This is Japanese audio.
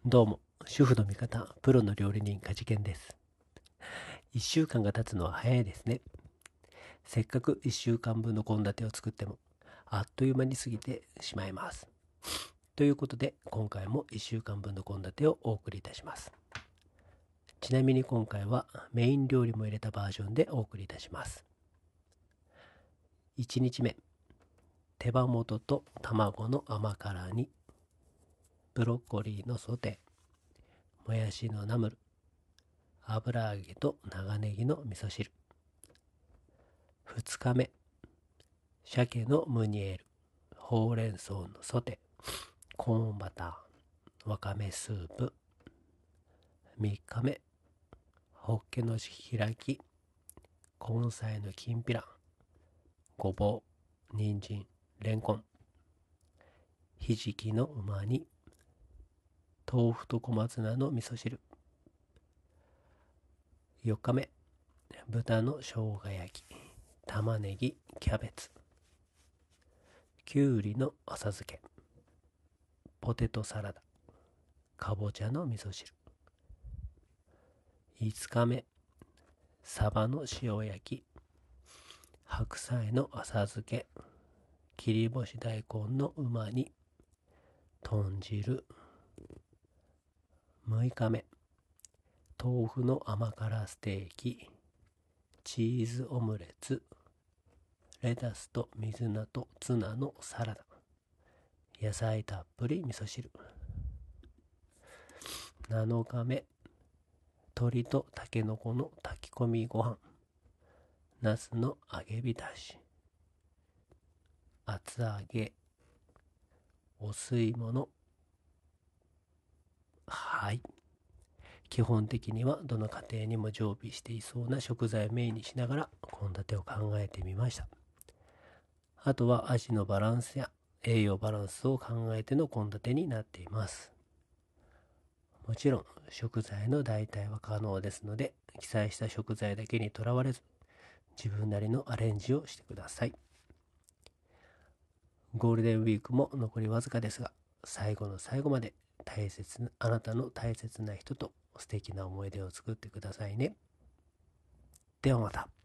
どうも、主婦の味方、プロの料理人、かじけんです。1週間が経つのは早いですね。せっかく1週間分の献立を作っても、あっという間に過ぎてしまいます。ということで、今回も1週間分の献立をお送りいたします。ちなみに今回はメイン料理も入れたバージョンでお送りいたします。1日目、手羽元と卵の甘辛煮、ブロッコリーのソテー、もやしのナムル、油揚げと長ネギの味噌汁。2日目、鮭のムニエル、ほうれん草のソテー、コーンバター、わかめスープ。3日目、ホッケの開き、根菜のきんぴら、ごぼう、人参、レンコン、ひじきのうま煮、豆腐と小松菜の味噌汁。4日目、豚の生姜焼き、玉ねぎ、キャベツ、きゅうりの浅漬け、ポテトサラダ、かぼちゃの味噌汁。5日目、サバの塩焼き、白菜の浅漬け、切り干し大根のうま煮、豚汁。6日目、豆腐の甘辛ステーキ、チーズオムレツ、レタスと水菜とツナのサラダ、野菜たっぷり味噌汁。7日目、鶏とたけのこの炊き込みご飯、ナスの揚げ浸し、厚揚げ、お吸い物。はい。基本的にはどの家庭にも常備していそうな食材をメインにしながら献立を考えてみました。あとは味のバランスや栄養バランスを考えての献立になっています。もちろん食材の代替は可能ですので、記載した食材だけにとらわれず、自分なりのアレンジをしてください。ゴールデンウィークも残りわずかですが、最後の最後まであなたの大切な人と素敵な思い出を作ってくださいね。ではまた。